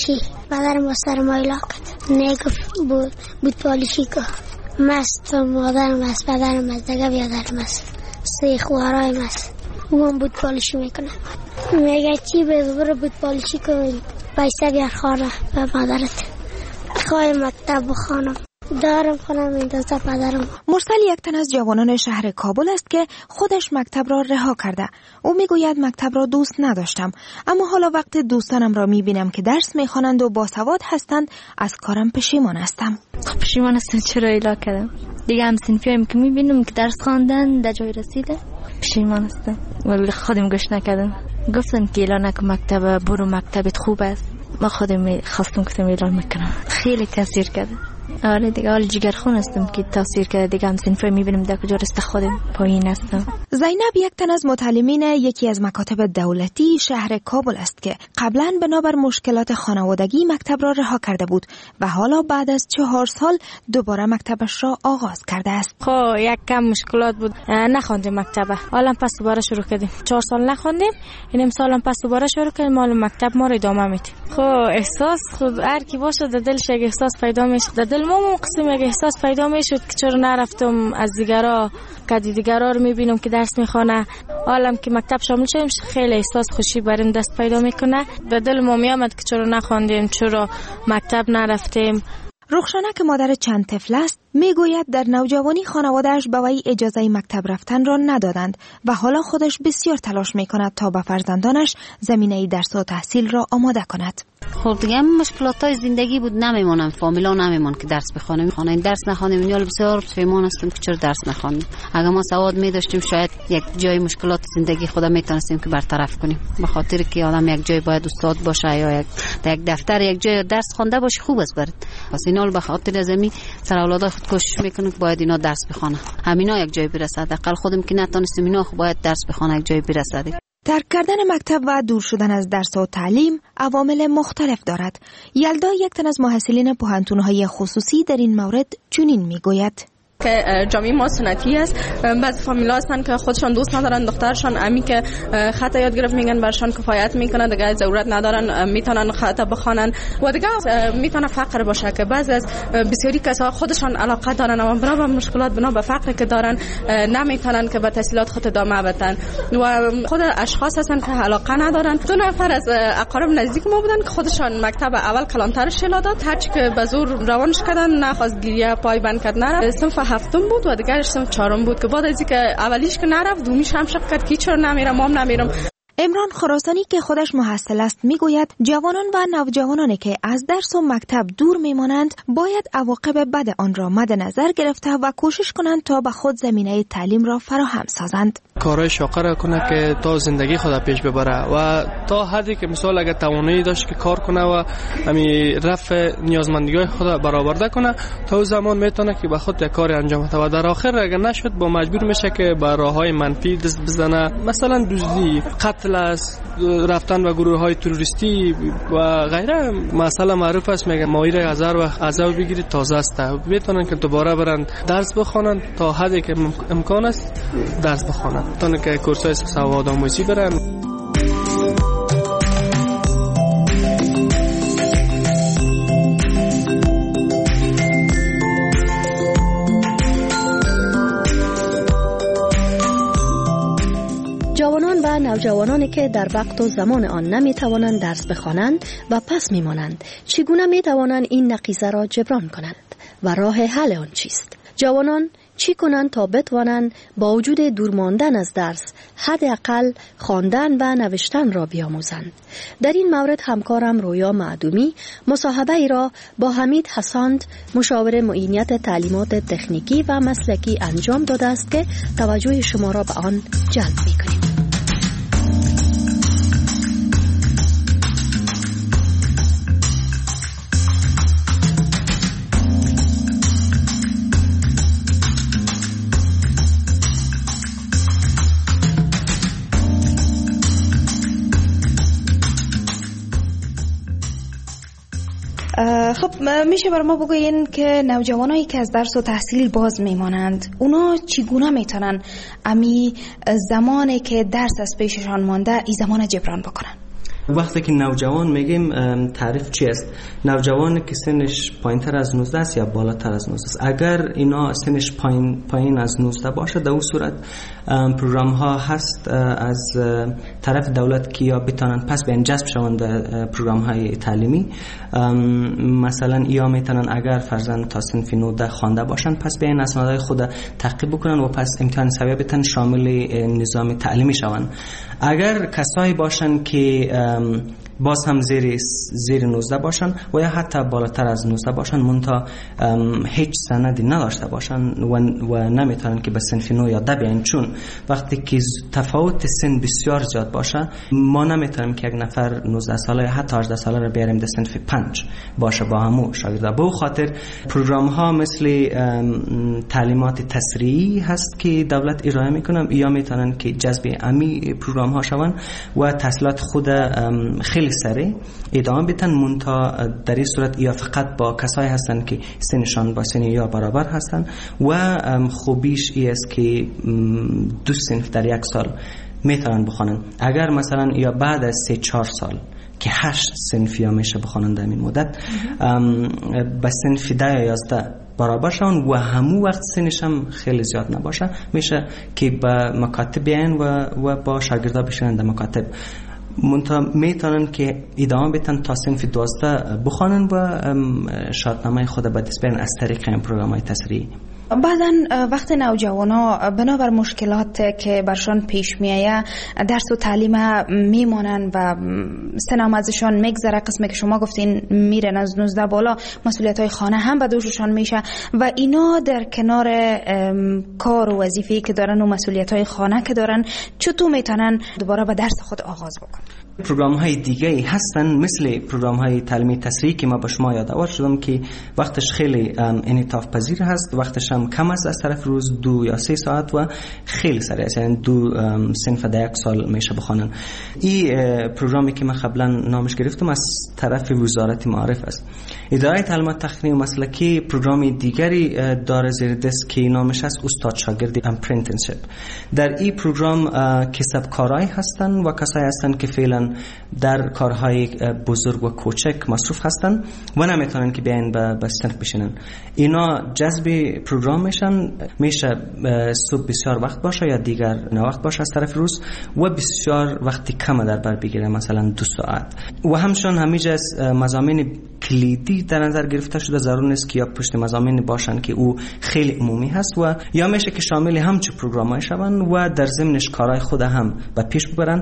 پالیشی. مادرم با سرمایلا کرد. نگفت بود پالیشی که مست مادرم است، پدرم است، دیگه بیادرم است، سه خواهرایم است. اون بود پالیشی میکنه. میگه چی برو بود پالیشی کن، پیسه بیار خانه به مادرت. خواهی مکتب بخوانم. دارم خونم این دوستا پدرم. مرسل یک تن از جوانان شهر کابل است که خودش مکتب را رها کرده. او میگوید مکتب را دوست نداشتم، اما حالا وقت دوستانم را میبینم که درس میخوانند و باسواد هستند از کارم پشیمان هستم. پشیمان هستم چرا ایلا کردم. دیگه هم صنفیایم که میبینم که درس خواندن در جای رسیده پشیمان هستم، ولی خودم گوش نکردم. گفتن که ایلا نکن مکتب، برو مکتبت خوب است. ما خودم خواستم که ایلا میکنم. خیلی تاثیر کرده. آره دیگه حال جگرخون هستم که تاثیر کرده. دیگه هم صنفه میبینم در کجا رسته خودم پایین هستم. زینب یک تن از متعلمین یکی از مکاتب دولتی شهر کابل است که قبلا بنابر مشکلات خانوادگی مکتب را رها کرده بود و حالا بعد از 4 سال دوباره مکتبش را آغاز کرده است. خب یک کم مشکلات بود، نخوندیم مکتبه، حالا پس دوباره شروع کردیم. 4 سال نخوندیم، این امسال هم پس دوباره شروع کردیم. مال مکتب ما رو ادامه میدیم. خب احساس خود هر کی باشه در دلش یک احساس پیدا میشه. در دل ما قسم یک احساس پیدا میشد که چرا نرفتم از دیگرا که دیگرا رو میبینم که درس میخونه. حالا که مکتب شامل شدیم خیلی احساس خوشی برام دست پیدا میکنه. در دل ما میامد که چرا نخوندیم، چرا مکتب نرفتیم. رخشانه که مادر چند طفل است میگوید در نوجوانی خانواده‌اش به وی اجازه مکتب رفتن را ندادند و حالا خودش بسیار تلاش میکند تا به فرزندانش زمینه درس و تحصیل را آماده کند. خب دیگه مشکلاتای زندگی بود، نمیمونم فامیلا نمیمون که درس بخونیم. این درس نخوانیم میال بسیار پشیمان هستم که چرا درس نخوانیم. اگه ما سواد می‌داشتیم شاید یک جای مشکلات زندگی خود میتونستیم که برطرف کنیم. به خاطر که آدم یک جای باید استاد باشه یا یک دفتر یک جای درس خوانده باشه خوب است برات. پس اینا به خاطر زمین سر اولادای خود کوشش میکنن که باید اینا درس بخونه، همینا یک جای برسد. حداقل خودم که نتونستیم اینا خب باید درس بخونه یک جای برسد. ترک کردن مکتب و دور شدن از درس و تعلیم عوامل مختلف دارد. یلدا یک تن از محصلین پوهنتون‌های خصوصی در این مورد چنین میگوید که جامعه ما سنتی است. بعضی فامیلا هستن که خودشان دوست ندارن دخترشان امی که خط یاد گرفت میگن برشان کفایت میکنه، دیگه ضرورت ندارن میتونن خط بخونن و دیگه میتونه فقر باشه که بعضی از بسیاری کسا خودشان علاقه دارن اما بنا به مشکلات بنا به فقر که دارن نمیتونن که به تحصیلات خود ادامه بدن و خود اشخاص هستن که علاقه ندارن. 2 نفر از اقارب نزدیک ما بودن که خودشان مکتب اول کلانتر شیلا داد، هرچی که به زور روانش کردن نخواست گریه پای بند کرد نرفت. صنف 7 بود و دیگرش صنف 4 بود که بعد از اینکه اولیش که نرفت دومیش هم شک کرد که چرا نمیرم مام نمیرم. عمران خراسانی که خودش محصل است میگوید جوانان و نوجوانانی که از درس و مکتب دور میمانند باید عواقب بد آن را مد نظر گرفته و کوشش کنند تا به خود زمینه تعلیم را فراهم سازند. کارهای شاقه را کنه که تا زندگی خود پیش ببره و تا حدی که مثلا اگه توانایی داشت که کار کنه و همین رفع نیازمندی‌های خود برآورده کنه تا زمان میتونه که به خود یک کار انجام بده و در آخر اگه نشد با مجبور میشه که به راههای منفی دست بزنه، مثلا دزدی، قتل است، رفتن و گروه‌های تروریستی و غیره. مثلا معروف است میگه ماهی هزار و عزا بگیرید تازه است. میتونن که دوباره برن درس بخونن تا حدی که امکان است درس بخونن تا که کورسای سواد آموزی برن. جوانان و نوجوانانی که در وقت و زمان آن نمیتوانند درس بخوانند و پس میمانند چگونه میتوانند این نقیضه را جبران کنند و راه حل آن چیست؟ جوانان چی کنند تا بتوانند با وجود دور ماندن از درس حداقل خواندن و نوشتن را بیاموزند؟ در این مورد همکارم رویا معدومی مصاحبه ای را با حمید حساند مشاور معینیت تعلیمات تکنیکی و مسلکی انجام داده است که توجه شما را به آن جلب می‌کنیم. خب میشه بر ما بگوین که نوجوانایی که از درس و تحصیل باز میمانند اونا چگونه میتونن امی زمانی که درس از پیششان مانده این زمان جبران بکنن؟ وقتی که نوجوان میگیم تعریف چی است؟ نوجوانی که سنش پایینتر از 19 است یا بالاتر از 19 است. اگر اینا سنش پایین از 19 باشه، در اون صورت پروگرام ها هست از طرف دولت که یا بتونن پس بیان جذب شوند به پروگرام های تعلیمی. مثلا یا میتونن اگر فرزند تا سنف 19 خوانده باشن پس بیان اسنادهای خود تعقیب بکنن و پس امتحان سویه بتن شامل نظام تعلیمی شوند. اگر کسایی باشن که باز هم زیر 19 باشن و یا حتی بالاتر از 19 باشن منتها هیچ سندی نداشته باشن و نمیتونن که به صنف 9 یا 10 بیاین، چون وقتی که تفاوت سن بسیار زیاد باشه ما نمیتونیم که یک نفر 19 ساله یا حتی 18 ساله رو بیاریم در صنف 5 باشه با همو شاگردا. به خاطر پروگرام ها مثل تعلیمات تسریعی هست که دولت ارائه میکنه یا میتونن که جذب امی پروگرام ها شون و تحصیلات خود خیلی سریع ادامه بدن، منتها در این صورت یا فقط با کسایی هستن که سنشان با سن یا برابر هستن و خوبیش ای است که 2 صنف در 1 سال میتونن بخونن. اگر مثلا یا بعد از 3-4 سال که 8 صنف یا میشه بخونن در این مدت به صنف 10 یا 11 برابر شون و همون وقت سنش هم خیلی زیاد نباشه، میشه که به مکاتب بیاین و با شاگردا بشینن در مکاتب. میتونن که ادامه بدن تا صنف 12 بخوانن و شادنامه خود به دست بیارن از طریق این پروگرام‌های تسریعی. بعدن وقت نوجوانا بنابر مشکلات که برشان پیش میایه درس و تعلیم میمانن و سنم ازشان میگذره، قسمی که شما گفتین میرن از 19 بالا، مسئولیت های خانه هم به دوششان میشه و اینا در کنار کار و وظیفه‌ای که دارن و مسئولیت های خانه که دارن چطور میتونن دوباره به درس خود آغاز بکنن؟ پروگرام های دیگه هستن مثل پروگرام های تعلیمی تسریعی که ما به شما یادآور شدم که وقتش خیلی انعطاف پذیر هست، وقتش هم کم است از طرف روز 2 یا 3 ساعت و خیلی سریع است، یعنی 2 صنف در 1 سال میشه بخونن. این پروگرامی که من قبلا نامش گرفتم از طرف وزارت معارف است. اداره تعلیمات تخنیکی و مسلکی پروگرامی دیگری داره زیر دست که نامش است استاد شاگردی اپرنتیسشیپ. در این پروگرام کسبکارای هستن و کسایی هستن که فعلا در کارهای بزرگ و کوچک مصروف هستن و نمیتونن که بیاین به صنف بشینن. اینا جذب پروگرام میشه صبح بسیار وقت باشه یا دیگر نه وقت باشه از طرف روز و بسیار وقتی کم در بر بگیره، مثلا 2 ساعت. و همچنان همیشه مضامین کلیدی در نظر گرفته شده، ضرور نیست که یا پشت مضامین باشن که او خیلی عمومی هست و یا میشه که شامل همچه پروگرام‌های شون و در ضمنش کارهای خود هم به پیش ببرن.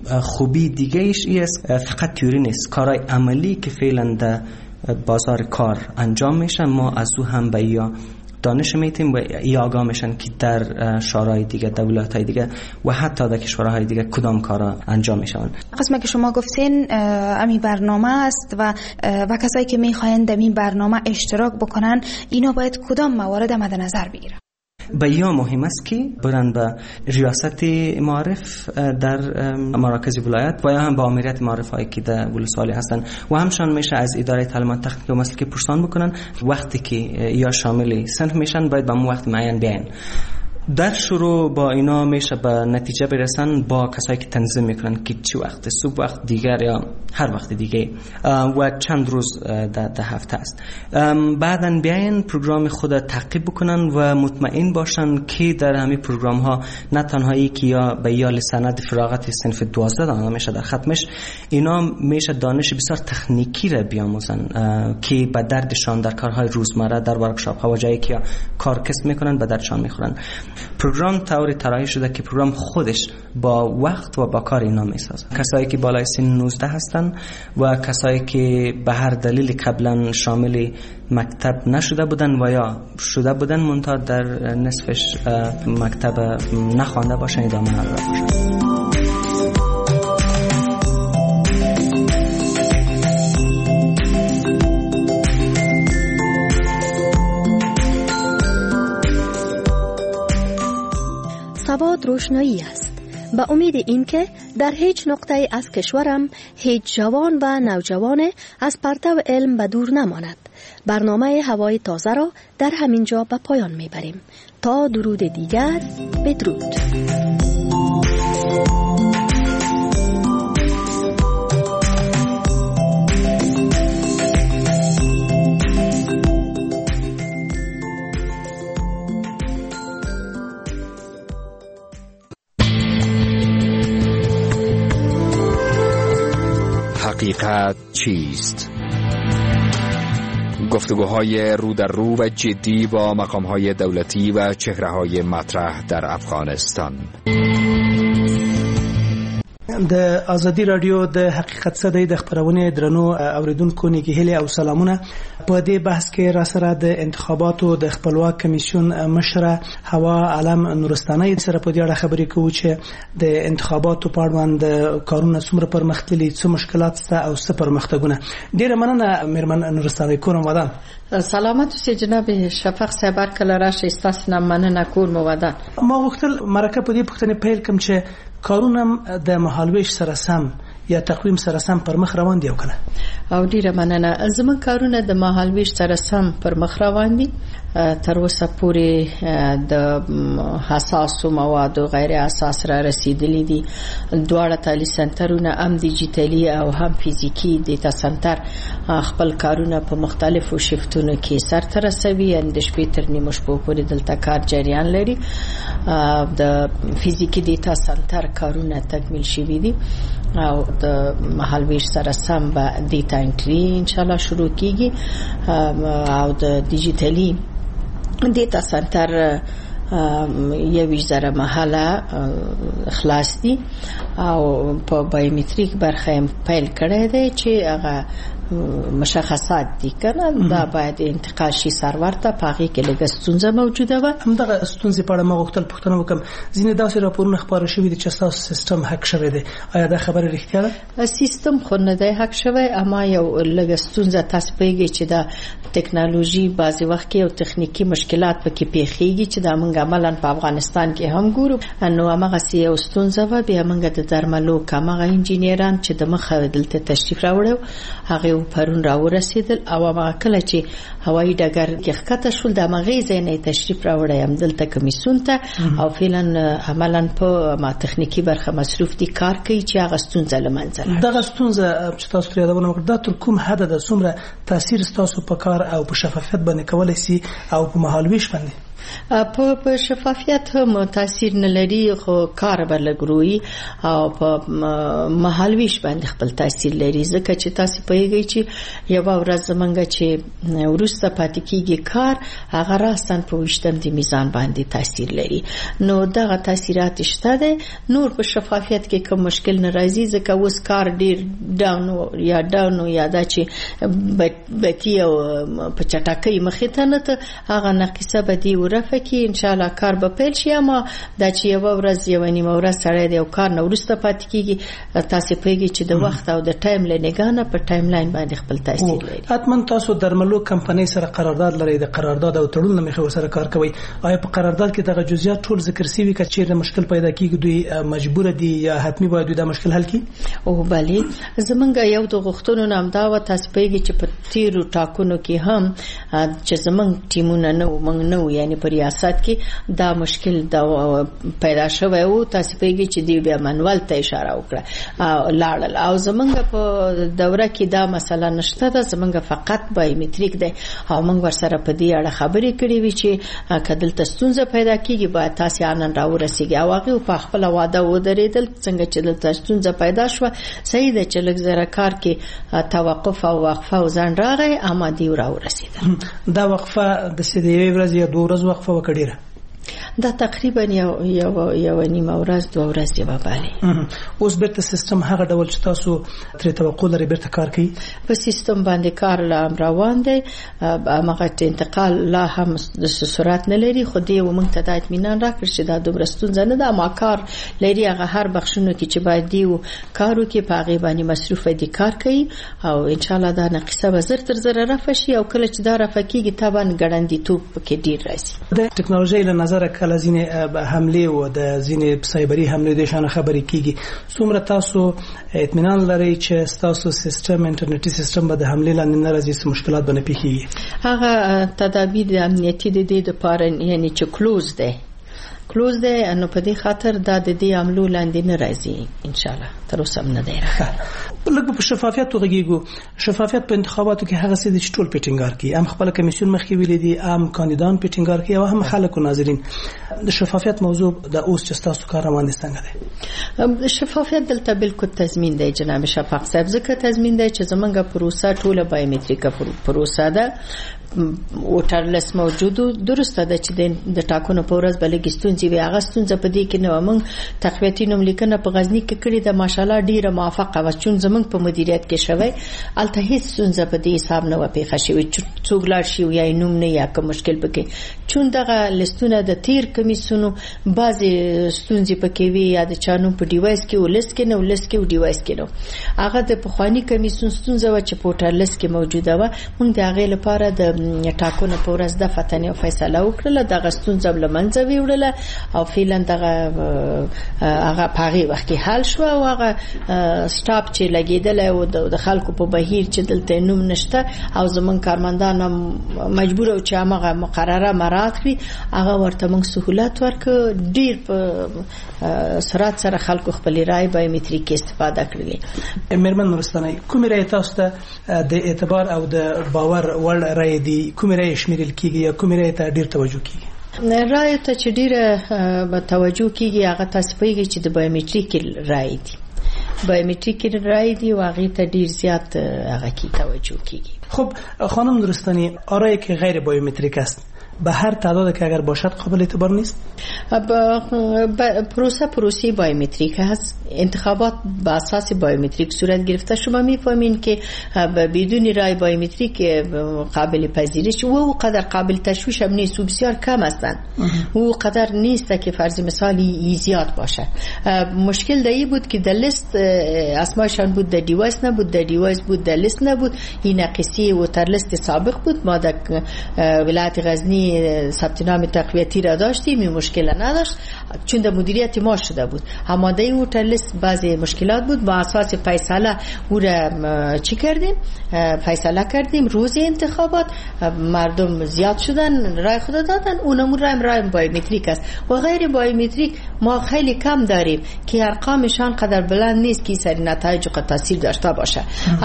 خوبی دیگه ایش است فقط تئوری نیست، کارهای عملی که فعلا در بازار کار انجام میشن ما از او هم به یا دانش میتیم و یا آگاه میشن که در شورای دیگه، دولت‌های دیگه و حتی در کشورهای دیگه کدام کارا انجام میشن. قسمی که شما گفتین امی برنامه است و کسایی که میخواین در این برنامه اشتراک بکنن اینا باید کدام موارد مد نظر بگیرن؟ به یا مهم است که برن به ریاست معارف در مراکز ولایت و یا هم به آمریت معارف هایی که در ولسوالی هستن و همشان میشه از اداره تعلیمات تخنیکی و مسلکی پرسان بکنن. وقتی که یا شامل صنف میشن باید به اون وقت معین بیاین. در شروع با اینا میشه به نتیجه برسن با کسایی که تنظیم میکنن که چه وقت، صبح وقت دیگر یا هر وقت دیگه و چند روز در هفته است. بعدن بیاین پروگرام خود تعقیب بکنن و مطمئن باشن که در همین پروگرام ها نه تنهایی که یا به یا سند فراغت صنف 12 داده میشه در ختمش، اینا میشه دانش بسیار تکنیکی را بیاموزن که به دردشان در کارهای روزمره در ورکشاپ ها و جایی که کار کسب میکنن به دردشان میخورن. پروگرام طوری طراحی شده که پروگرام خودش با وقت و با کار اینا میسازه. کسایی که بالای سن 19 هستن و کسایی که به هر دلیل قبلا شامل مکتب نشده بودن و یا شده بودن منتها در نصفش مکتب نخوانده باشن ادامه نداده باشن. سواد روشنایی است. به امید اینکه در هیچ نقطه از کشورم هیچ جوان و نوجوان از پرتو علم به دور نماند. برنامه هوای تازه را در همین جا به پایان میبریم. تا درود دیگر، بدرود. چیست؟ گفتگوهای رو در رو و جدی با مقامهای دولتی و چهره‌های مطرح در افغانستان. د ازادي رادیو د حقیقت صدای د خبرونه درنو اوریدونکو نیکهلی او سلامونه. په دې بحث کې را سره د انتخاباتو د خپلواک کمیسیون مشره هوا علم نورستاني سره په دې اړه خبرې کوو چې د انتخاباتو په اړه باندې کارونه څومره پرمختللي، څه مشکلات شته او څه پرمختګونه. ډیره مننه میرمن نورستاني. کورم ودان. سلامت اوسئ جناب شفق صاحب. هر کله راشئ، ستاسو نه مننه. کور مو ودان. ما غوښتل مرکه په دې پوښتنې پیل کوم چې کارونه د مهالویش سره سم یا تقویم سره سم پر مخ روان دي او کنه؟ او ډیره مننه. زموږ کارونه د مهالویش سره سم پر مخ روان دي. تر اوسه پورې د حساسو موادو غیر اساس را رسیدلی دي. دواړه تعلیمي سنټرونه هم ډیجیټلي او هم فزیکی ډیټا سنټر خپل کارونه په مختلفو شیفتونو کې سرته رسوي. د شپې تر نیمو شپو پورې دلته کار جریان لري. د فزیکی ډیټا سنټر کارونه تکمیل شوي دي او د مهالویش سره سم به ډیټا انټری ان شاء الله شروع کیږي او د ډیجیټلي ډیټا سنټر 1,000 محله خلاص دي او په بایومټریک برخه پیل کړی دی چې هغه مشخصات دي کنه دا باید انتقال شي سرور ته. پاغي کې لږه ستونزه موجوده و. همدغه ستونزې په اړه ما غوښتل پوښتنه وکم. ځینې داسې راپورونه خبره شوي دي چې تاسو سیستم هک شوی دی. آیا دا خبره رښتیا ده؟ سیستم خو نه دی هک شوی، اما یو لږه ستونزه تاسو پیږي چې دا ټکنالوژي بعضی وخت کې او تخنیکی مشکلات پکې پیښیږي چې دا موږ عملاً په افغانستان کې هم ګورو. نو هغه سیو ستونزه و. بیا موږ د درملو کمغه انجینران چې د مخه دلته تشریف راوړو هغه پرون راورسیدل او هغه کله چې هوایي ډګر کې ښکته شول د مغې ځای نه تشریف راوړی هم دلته کمیسیون ته او فعلا عملاً په ما تخنیکی برخه مصروف دي کار کوي چې هغه ستونزه لمنځه. دغه ستونزه چې تاسو ترې یادونه وکړه دا تر کوم حد د څومره تاثیر تاسو په کار او په شفافیت باندې کولای شي او په مهالویش باندې؟ په شفافیت هم تاثیر نه لري، خو کار به لګروي او په مهالویش باندې خپل تاثیر لري. ځکه چې تاسو پوهیږئ چې یو ورځ زمونږ چې ورسته پاتې کیږي کار هغه راستن په وشتم د میزان باندې تاثیر لري. نو دغه تاثیرات شته ده. نور په شفافیت کې کوم مشکل نه راځي ځکه اوس کار ډیر ډاون یا دا چې بکی او په چټکۍ مخې ته نه هغه نقصه به دی ورفکی ان شاء الله کار به پیل شي. اما دا چې یو ورځ یو نیمه ورځ سره دی او کار نه ورسته پاتې کیږي تاسو پیږي چې د وخت او د ټایم لنګانه په ټایم لاین باندې خپل تاثیر لري. حتما تاسو درملو کمپنۍ سره قرارداد لرئ، د قرارداد او تړون مخه ورسره کار کوي. آیا په قرارداد کې دغه جزئیات ټول ذکر شوی چې چیرې مشکل پیدا کیږي دوی مجبور دي یا حتمی باید دا مشکل حل کړي؟ او بله زمونږ یو د غوښتنو نام دا و تاسو پیږي چې په تیرو ټاکنو کې هم چې زمونږ ټیمونه نو یعنی په ریاست کې دا مشکل دا پیدا شوی او تاسو پیږي چې دی بیا منوال ته اشاره وکړه لاړل او زمونږ په دوره کې دا مسله نشته ده. زمونږ فقط بایومټریک دی او موږ ورسره په دې اړه خبرې کړې وی چې کله ستونزه پیدا کیږي باید تاسو انن راورسیږي او هغه په خپل واده ودرېدل څنګه چې د ستونزه پیدا شو صحیح ده چې لږ زره کار کې توقف او وقفه او ځان راغی اما دی راورسیدل. دا وقفه د سیدې ورځ یا 2 ورځې وقفه وکړه. دا تقریبا یو نیمه ورځ 2 ورځې به بالي. اوس بیرته سیستم هغه ډول چې تاسو ترې توقع لرئ بیرته کار کوي؟ په سیستم باندې کار لا روان دی. هغه انتقال لا هم د سرعت نه لري خو دی ومنځ ته د اطمینان راکړ چې دا دومره ستونزه نه ده. ما کار لري هغه هر بخښونو کې چې باید دی کارو کې په هغه باندې مصروف دي کار کوي او ان شاء الله دا نقصه به زر تر زر رفع شي او کله چې دا رفع کیږي طبعا ګړندی توپ کې ډیر راځي. د ټکنالوژي له نظر کله ځینې حمله او د ځینې سایبری حمله د شان خبرې کیږي. څومره تاسو اطمینان لرئ چې تاسو سیستم انټرنیټي سیستم به د حمله لاندې نه راځي، مشکلات به نه پیښیږي؟ هغه تدابیر د امنیتي د دې لپاره یعنی چې کلوز ده کلوز ده، نو په دې خاطر دا د دې عملو لاندې نه راځي ان شاء الله. تر اوسه نه دی راغلی. لکه په شفافیت وغږیږو. شفافیت په انتخاباتو کې هغه څه دي چې ټول پیټینګار کوي، هم خپل کمیسیون مخکې ویلي دي، هم کاندیدان پیټینګار کوي او هم خلک او ناظرین. د شفافیت موضوع د اوس چې تاسو کار روان دي څنګه دی؟ شفافیت دلته بالکل تضمین دی جناب شفاق صاحب. ځکه تضمین دی چې زمونږ پروسه ټوله بایومټریکه پروسه ده. ووټر لیست موجود. درسته ده چې د ټاکنو په ورځ بلګي ستونزې وي. هغه ستونزه په دې کې نه موږ تقویتي نوملیکنه په غزنی کې کړې ده، ماشاءالله ډیره موافقه و چون زمونږ په مدیریت کې شوی. الته هیڅ ستونزه په دې حساب نه و پیښه شوې چې څوک لاړ شي یا نوم نه یا کوم مشکل پکې. چون دغه لیستونه د تیر کمیسیونو بعضی ستونزې پکې وي یا د چانو په ډیوایس کې ولست کې نه ولست کې او ډیوایس کې نو هغه د پخوانی کمیسیون ستونزه و چې پورټال لیست کې موجوده و. موږ د هغه لپاره د ټاکنو په ورځ د فتنې فیصله وکړه. دغه ستونزه لمنځه ویوړله او فعلا دغه هغه په هغه وخت کې حل شو او هغه سټاپ چې لګیدل او د خلکو په بهیر چې دلته نوم نشته او زمون کارمندان مجبور او چې هغه مقرره مراعات کړي هغه ورته موږ سہولت ورک. ډیر په سرعت سره خلکو خپل رائے بایومټریک استفاده کړلې. میرمن نورستاني، کوم رائے تاسو ته د اعتبار او د باور وړ رائے دي؟ کوم رائے شمیرل کیږي یا کوم رائے ته ډیر توجه کیږي؟ رائے ته چې ډیر توجه کیږي هغه تاسو پیږي چې د بایومټریک رائے دي. بایومټریک رائے دی و هغه ته ډیر زیات هغه کی توجه کیږي. خب خانم نورستاني، آرایی که غیر بایومتریک است به هر تعداد که اگر باشد قابل اعتبار نیست؟ پروسه بایومتریک هست. انتخابات با اساس بایومتریک صورت گرفته. شما میفهمین که بدون رای بایومتریک قابل پذیرش و قدر قابل تشویش هم نیست و بسیار کم هستند. و قدر نیست که فرض مثالی زیاد باشه. مشکل دایی بود که در لیست اسمایشان بود، در دیوایس نبود، در دیوایس بود، در لیست نبود. این نقصی و تر لیست سابق بود. ما در ولایت غزنی ثبت نام تقویتی را داشتیم، این مشکل نداشت چون در مدیریت ما شده بود. آماده او تر لیست بعضی مشکلات بود. با اساس فیصله او را چی کردیم؟ فیصله کردیم. روز انتخابات مردم زیاد شدن، رای خود دادن. اونمون رای بایومتریک است و غیر بایومتریک ما خیلی کم داریم که ارقامشان قدر بلند نیست که سری نتایج و تاثیر داشته باشه.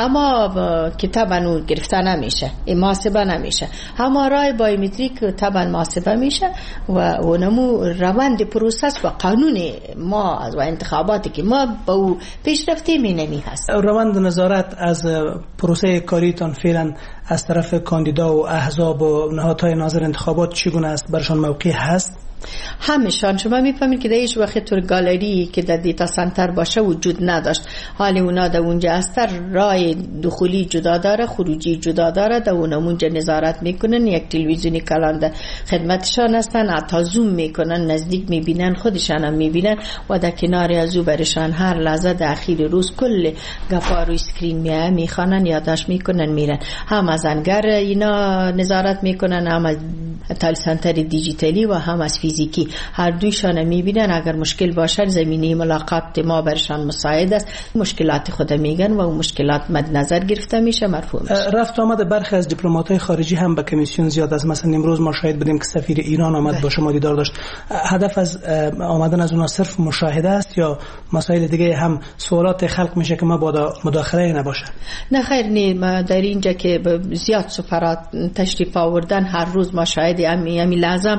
اما کتاب انو گرفته نمیشه، محاسبه نمیشه. اما رای بایومتریک طبعا محاسبه میشه و اونمو روند پروسس و قانون ما از و انتخاباتی که ما با او پیش رفتیم اینمی هست. روند نظارت از پروسه کاریتان فعلا از طرف کاندیدا و احزاب و نهادهای ناظر انتخابات چگونه است؟ برشان موقع هست؟ همشان شما میفهمید که در هیچ وقت طور گالری که در دیتا سنتر باشه وجود نداشت. حالی اونا در اونجا هستن، رای دخولی جدا داره، خروجی جدا داره. در اونجا نظارت میکنن. یک تلویزیونی کلان در خدمتشان هستن، حتی زوم میکنن، نزدیک میبینن، خودشان هم میبینن و در کنار از او برشان هر لحظه در اخیر روز کل گفا روی سکرین میخوانن، یادداشت میکنن، میرن. هم از انگر اینا نظارت میکنن، هم از تال سنتر دیجیتالی و هم از فیزیکی. هر دویشان میبینن. اگر مشکل باشه زمینه ملاقات ما برشان مساعد است. مشکلات خود میگن و اون مشکلات مد نظر گرفته میشه، مرفوع میشه. رفت آمد برخی از دیپلمات‌های خارجی هم به کمیسیون زیاد است. مثلا امروز ما شاهد بودیم که سفیر ایران آمد با شما دیدار داشت. هدف از آمدن از اونها صرف مشاهده است یا مسائل دیگه هم سوالات خلق میشه که ما با مداخله نباشه؟ نه خیر، نه. در اینجا که زیاد سفرات تشریف آوردن، هر روز ما شاهد امی لازم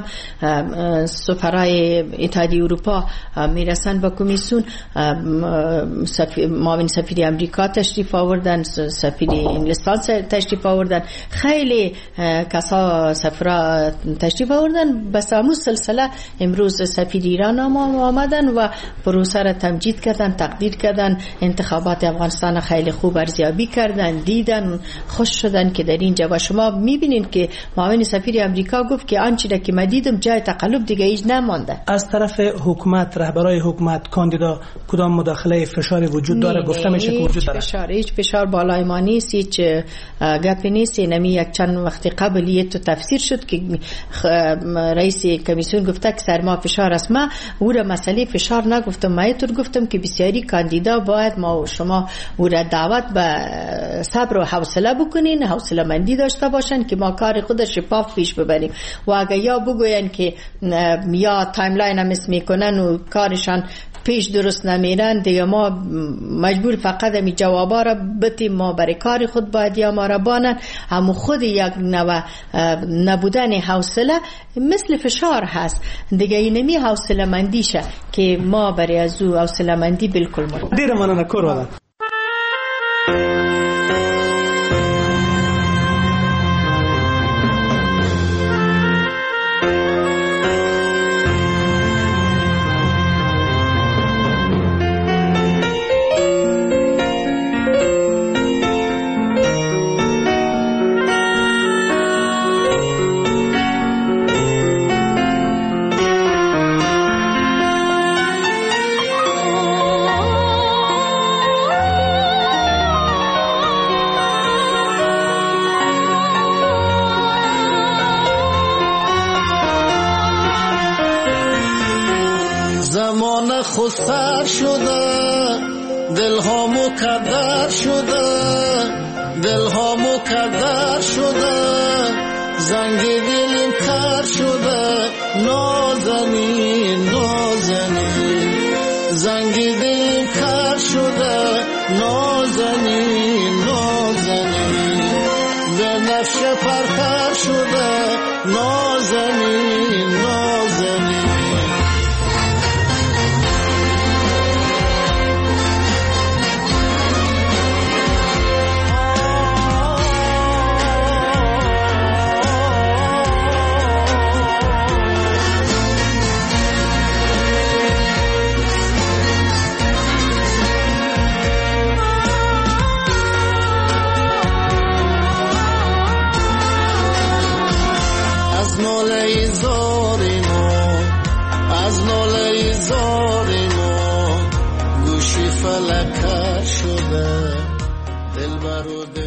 سفرای اتحادیه اروپا میرسن با کمیسیون. معاون سفیر امریکا تشریف آوردن، سفیر انگلستان تشریف آوردن، خیلی کسا سفرا تشریف آوردن. بس همون سلسله امروز سفیر ایران آمدن و پروسه را تمجید کردن، تقدیر کردن. انتخابات افغانستان خیلی خوب ارزیابی کردن، دیدن، خوش شدن که در اینجا. و شما میبینید که معاون سفیر امریکا گفت که آنچه که من دیدم جای تقلب دیگه هیچ نمانده. از طرف حکومت، رهبرای حکومت، کاندیدا کدام مداخله فشاری وجود داره؟ گفته میشه که وجود داره. هیچ فشار بالای ما نیست، هیچ گپی نیست. اینمی یک چند وقت قبل یه تو تفسیر شد که رئیس کمیسیون گفته که سر ما فشار است. ما او را مسئله فشار نگفتم، ما اینطور گفتم که بسیاری کاندیدا باید ما و شما او را دعوت به صبر و حوصله بکنین، حوصله مندی داشته باشن که ما کار خود شفاف پیش ببریم. و اگه یا بگوین که یا تایملاین هم میس میکنن و کارشان پیش درست نمیرن دیگه، ما مجبور فقط می جوابا را بتیم. ما برای کار خود باید یا ما را بانن، همو خود یک نبودن حوصله مثل فشار هست دیگه. اینمی حوصله مندیشه که ما برای از او حوصله مندی بالکل مرد. دیر مننه کور خود سر شده، دل ها مکدر شده، دل ها مکدر شده، زنگ دلم تر شده، نازنین نازنین، زنگ دلم تر شده، نازنین نازنین، به نفش پرتر شده، نازنین نازنین. از ناله زار ما گوشی فلک شده، دل برو